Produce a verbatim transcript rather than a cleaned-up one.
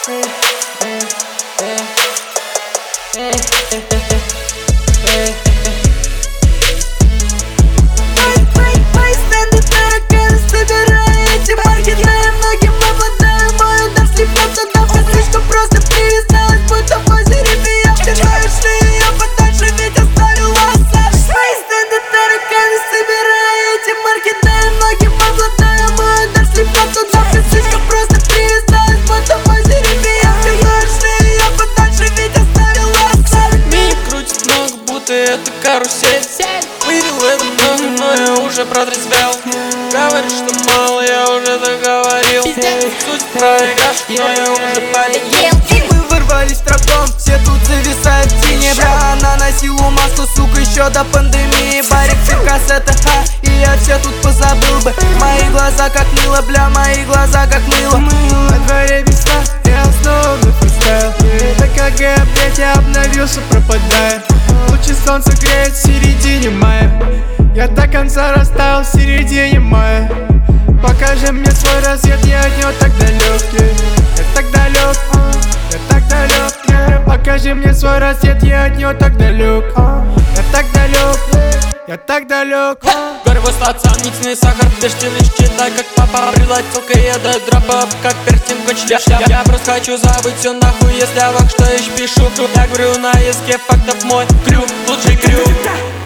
Это карусель. Выпил это много, но я уже протрезвел. Говоришь, что мало, я уже договорил. Суть проиграш, но я уже победил. Мы ворвались врагом, все тут зависают в тени. Бля, она носила маску, сука, еще до пандемии. Барик, циркас, это ха, и я все тут позабыл бы. Мои глаза как мыло, бля, мои глаза как мыло. На дворе весна, я снова на фристайл. Это как я, блядь, я обновился, пропадаю. Лучи солнца греет в середине мая. Я до конца растаял в середине мая. Покажи мне свой рассвет, я от него так далек. Я так далек, я так далек. Покажи мне свой рассвет, я от него так далек. Я так далек, я так далек. Горько остаться, ницный сахар, бештины считай, как папа. Прилатилка, я до дропа, как картинка член. Я, я просто хочу забыть все нахуй, если я вак что еще пишу. Я говорю на языке фактов, мой крюк, лучший крюк.